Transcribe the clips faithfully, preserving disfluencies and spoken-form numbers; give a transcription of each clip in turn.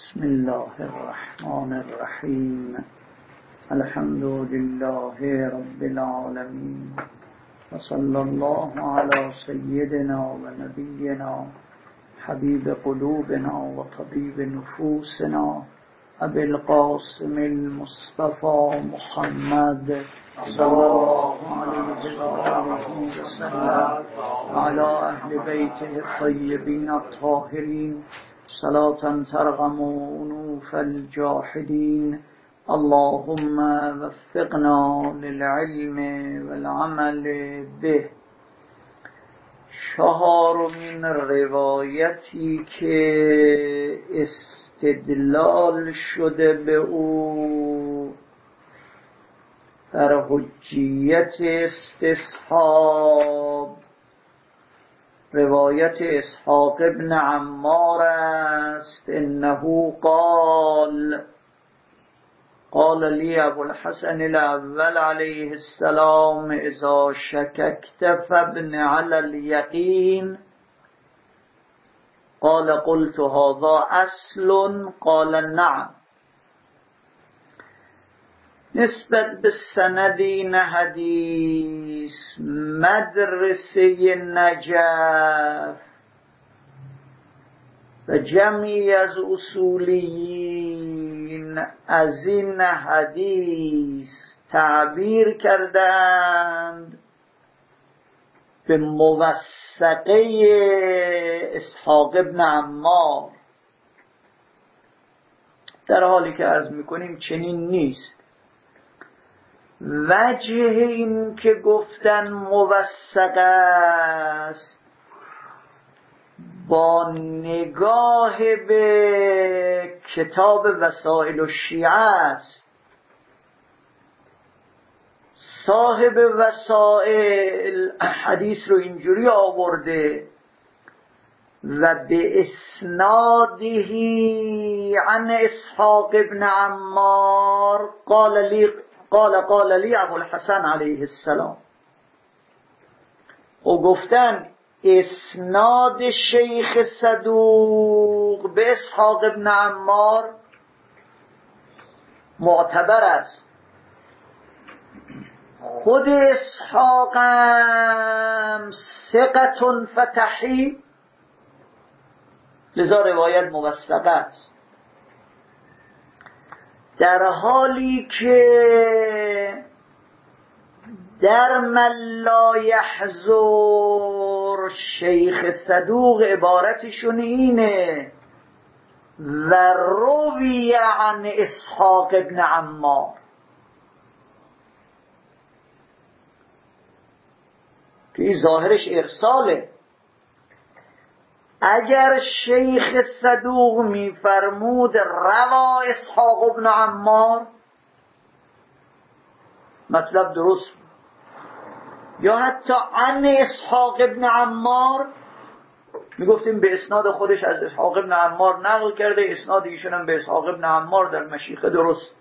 بسم الله الرحمن الرحیم. الحمد لله رب العالمین و صلی الله علی سیدنا و نبینا حبیب قلوبنا و طبیب نفوسنا ابی القاسم المصطفى محمد صلی الله علیه و آله و سلم و علی اهل بیته الطیبین الطاهرین صلاة ترغم انوف الجاحدین. اللهم وفقنا للعلم والعمل به. چهارمین روایتی که استدلال شده به او در حجیت استصحاب، روایت اسحاق ابن عمار است. انه قال قال لی ابو الحسن الاول علیه السلام اذا شککت فابن علی الیقین. قال قلت هذا اصل؟ قال نعم. نسبت به سند این حدیث مدرسه نجف و جمعی از اصولیین از این حدیث تعبیر کردند به موثقه اسحاق ابن عمار، در حالی که عرض میکنیم چنین نیست. وجه این که گفتن موثق است با نگاه به کتاب وسائل الشیعه است. صاحب وسائل حدیث رو اینجوری آورده و به اسنادهی عن اسحاق ابن عمار قال لی قال قال لی ابو الحسن علیه السلام. و گفتن اسناد شیخ صدوق به اسحاق ابن عمار معتبر است. خود اسحاقم ثقة فتحی، لذا روایت موثق است، در حالی که در من لا یحضر شیخ صدوق عبارتشون اینه و روی عن اسحاق ابن عمار، که این ظاهرش ارساله. اگر شیخ صدوق میفرمود روا اسحاق ابن عمار، مطلب درست بود. یا حتی عن اسحاق ابن عمار، میگفتیم به اسناد خودش از اسحاق ابن عمار نقل کرده، اسناد ایشون هم به اسحاق ابن عمار در مشیخه درست،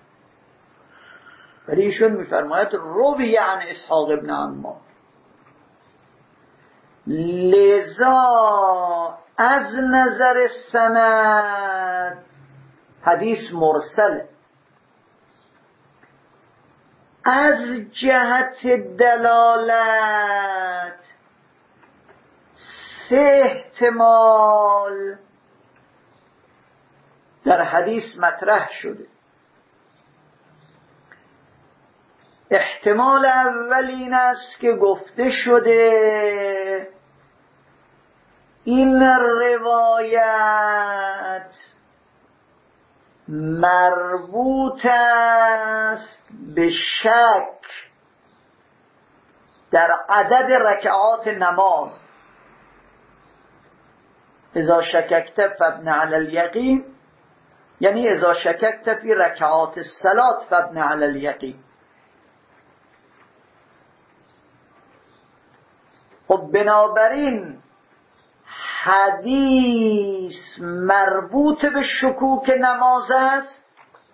ولی ایشون میفرماید روی عن اسحاق ابن عمار. لذا از نظر سند حدیث مرسله. از جهت دلالت سه احتمال در حدیث مطرح شده. احتمال اول این است که گفته شده این روایت مربوط است به شک در عدد رکعات نماز. اذا شککت فابن علی الیقین، یعنی اذا شککت فی رکعات الصلاة فابن علی الیقین. خب بنابراین حدیث مربوط به شکوک نماز است.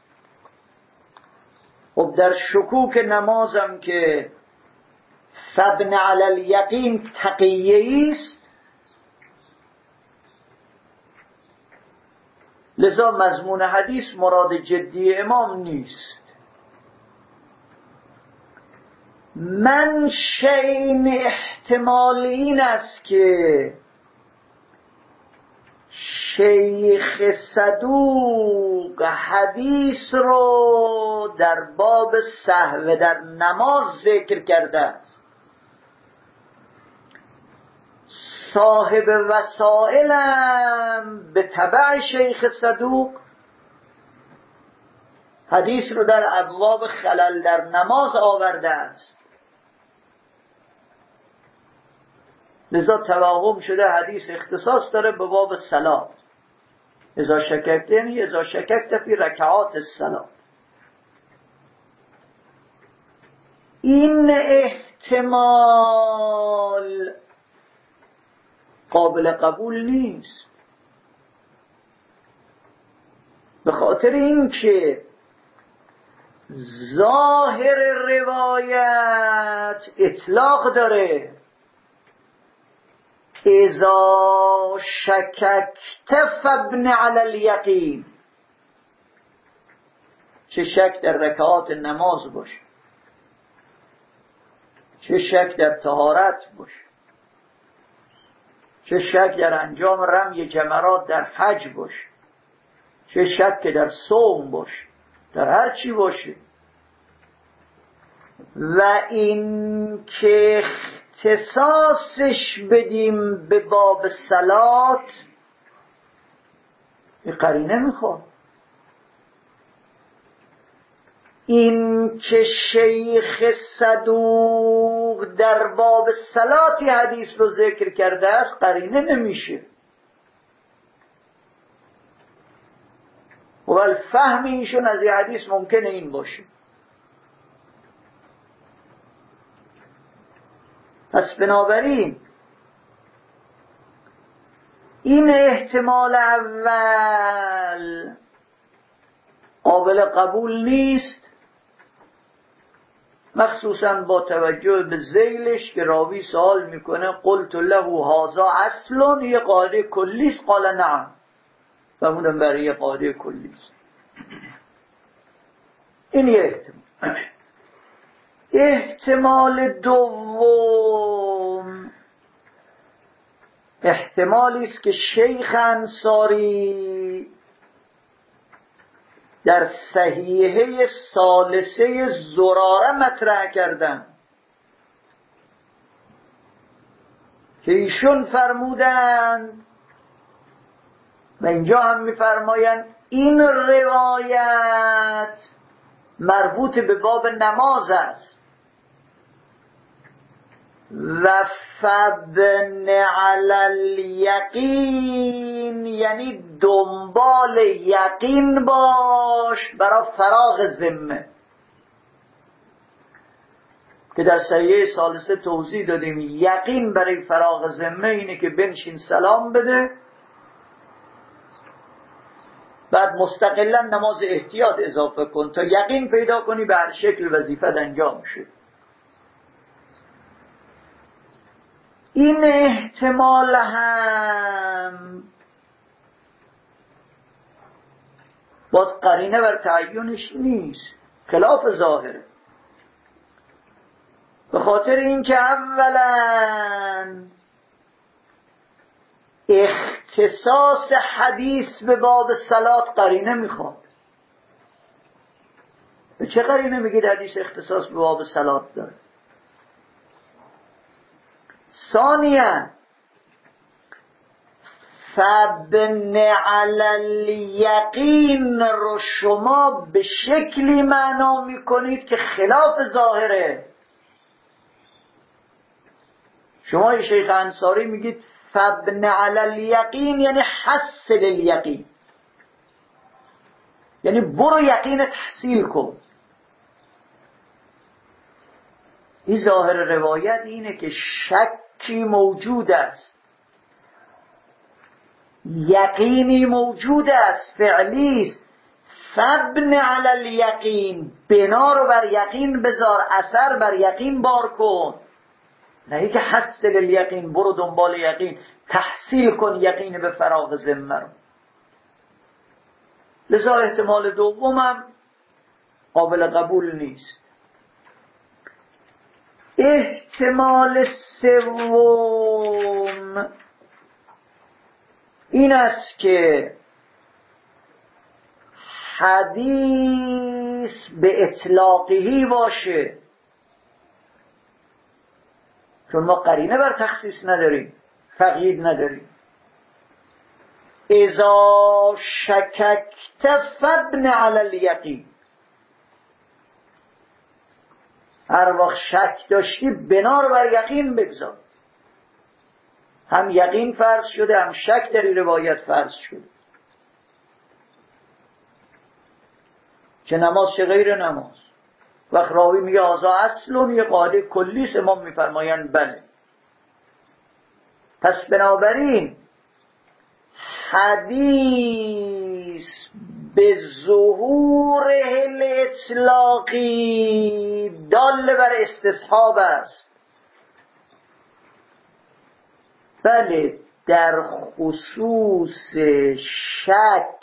خب در شکوک نمازم که فابن علی الیقین تقیه است، لذا مضمون حدیث مراد جدی امام نیست. منشأ این احتمال این است که شیخ صدوق حدیث رو در باب سهو در نماز ذکر کرده است. صاحب وسائلم به تبع شیخ صدوق حدیث رو در ابواب خلل در نماز آورده است. لذا توهم شده حدیث اختصاص داره به باب صلات. اذا شککت یعنی اذا شککت فی رکعات الصلات. این احتمال قابل قبول نیست، به خاطر اینکه ظاهر روایت اطلاق داره. اذا شککت فابن علی الیقین، چه شک در رکعات نماز باشه، چه شک در طهارت باشه، چه شک در انجام رمی جمرات در حج باشه، چه شک در صوم باشه، در هر چی باشه، و این که اختصاصش بدیم به باب صلات به قرینه میخواد. این که شیخ صدوق در باب صلاتی حدیث رو ذکر کرده است قرینه نمیشه. و الفهم ایشون از این حدیث ممکنه این باشه. پس بنابراین این احتمال اول قابل قبول نیست، مخصوصا با توجه به ذیلش که راوی سوال میکنه قلت له هذا اصل، یه قاعده کلیست، قال نعم، فهمونم برای یه قاعده کلیست. این یه احتمال. احتمال دوم احتمالی است که شیخ انصاری در صحیحه ثالثه زراره مطرح کردن که ایشون فرمودند و اینجا هم میفرمایند این روایت مربوط به باب نماز است و فبن علی الیقین، یعنی دنبال یقین باش برای فراغ ذمه، که در صحیحه ثالثه توضیح دادیم یقین برای فراغ ذمه اینه که بنشین سلام بده، بعد مستقلا نماز احتیاط اضافه کن تا یقین پیدا کنی به هر شکل وظیفه انجام شد. این احتمال هم باز قرینه بر تعیینش نیست، خلاف ظاهره، به خاطر اینکه اولا اختصاص حدیث به باب صلات قرینه میخواد. به چه قرینه میگید حدیث اختصاص به باب صلات داره؟ ثانیاً فبن علی الیقین رو شما به شکلی معنا میکنید که خلاف ظاهره. شما شیخ انصاری میگید فبن علی الیقین یعنی حصل الیقین، یعنی برو یقین تحصیل کن. این ظاهر روایت اینه که شکی موجود است، یقینی موجود است، فعلی است. فبن علی الیقین، بنا رو بر یقین بذار، اثر بر یقین بار کن، نه که حصل الیقین، برو دنبال یقین، تحصیل کن یقین به فراغ ذمه رو. لذا احتمال دومم قابل قبول نیست. احتمال سوم این است که حدیث به اطلاقی باشه، چون ما قرینه بر تخصیص نداریم، تقیید نداریم. اذا شککت فابن علی الیقین، هر وقت شک داشتی بنا بر یقین بگذار. هم یقین فرض شده، هم شک در این روایت فرض شده. چه نماز چه غیر نماز. وقت راوی میگه آزا اصلون، یه قاعده کلیس، امام میفرمایند بله. پس بنابراین حدیث به ظهور الاطلاقی دال بر استصحاب است. بله در خصوص شک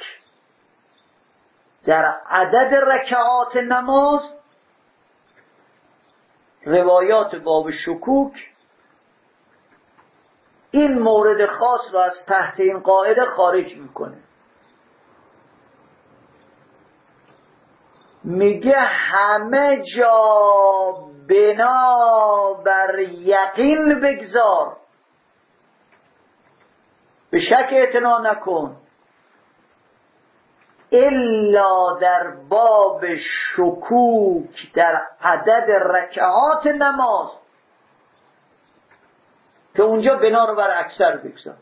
در عدد رکعات نماز، روایات باب شکوک این مورد خاص را از تحت این قاعده خارج میکنه. میگه همه جا بنا بر یقین بگذار، به شک اعتنا نکن، الا در باب شکوک در عدد رکعات نماز که اونجا بنا رو بر اکثر بگذار.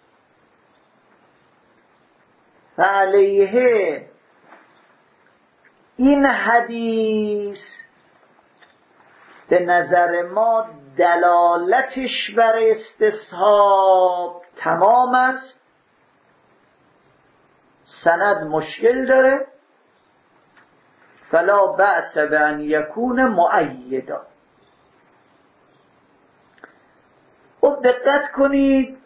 علیه این حدیث به نظر ما دلالتش بر استصحاب تمام است، سند مشکل داره، فلا بأس بأن یکون مؤیدا. خب دقت کنید،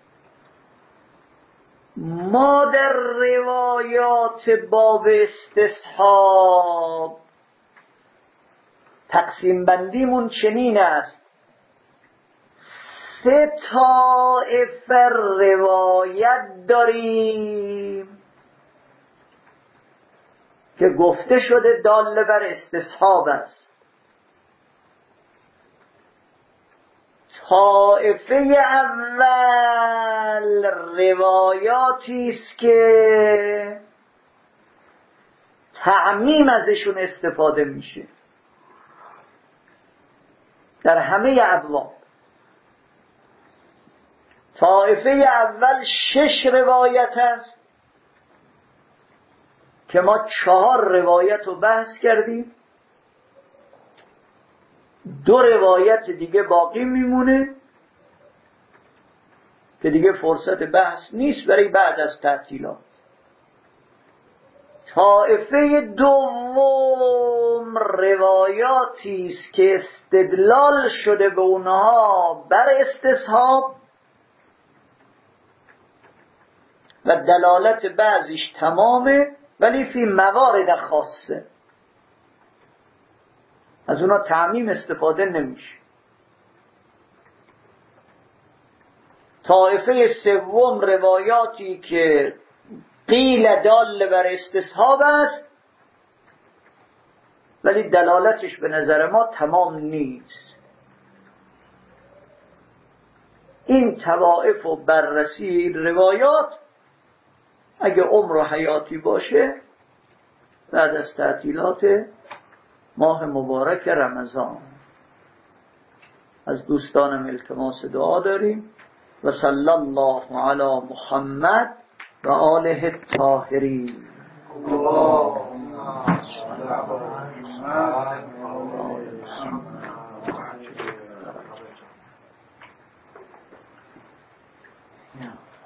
ما در روایات باب استصحاب تقسیم بندیمون چنین است: سه طایفه روایت داریم که گفته شده دال بر استصحاب است. طایفه اول روایاتی است که تعمیم ازشون استفاده میشه در همه ابواب. طایفه اول شش روایت است که ما چهار روایت رو بحث کردیم، دو روایت دیگه باقی میمونه که دیگه فرصت بحث نیست برای بعد از تعطیلات. طایفه دوم روایاتی است که استدلال شده به اونها بر استصحاب و دلالت بعضیش تمامه، ولی فی موارد خاصه، از اونا تعمیم استفاده نمیشه. طایفه سوم روایاتی که قیل دال بر استصحاب است ولی دلالتش به نظر ما تمام نیست. این طوائف و بررسی روایات اگه عمر و حیاتی باشه بعد از تعطیلات ماه مبارک رمضان از دوستانم التماس دعا داریم. و صلی الله علی محمد و آله الطاهرین. اللهم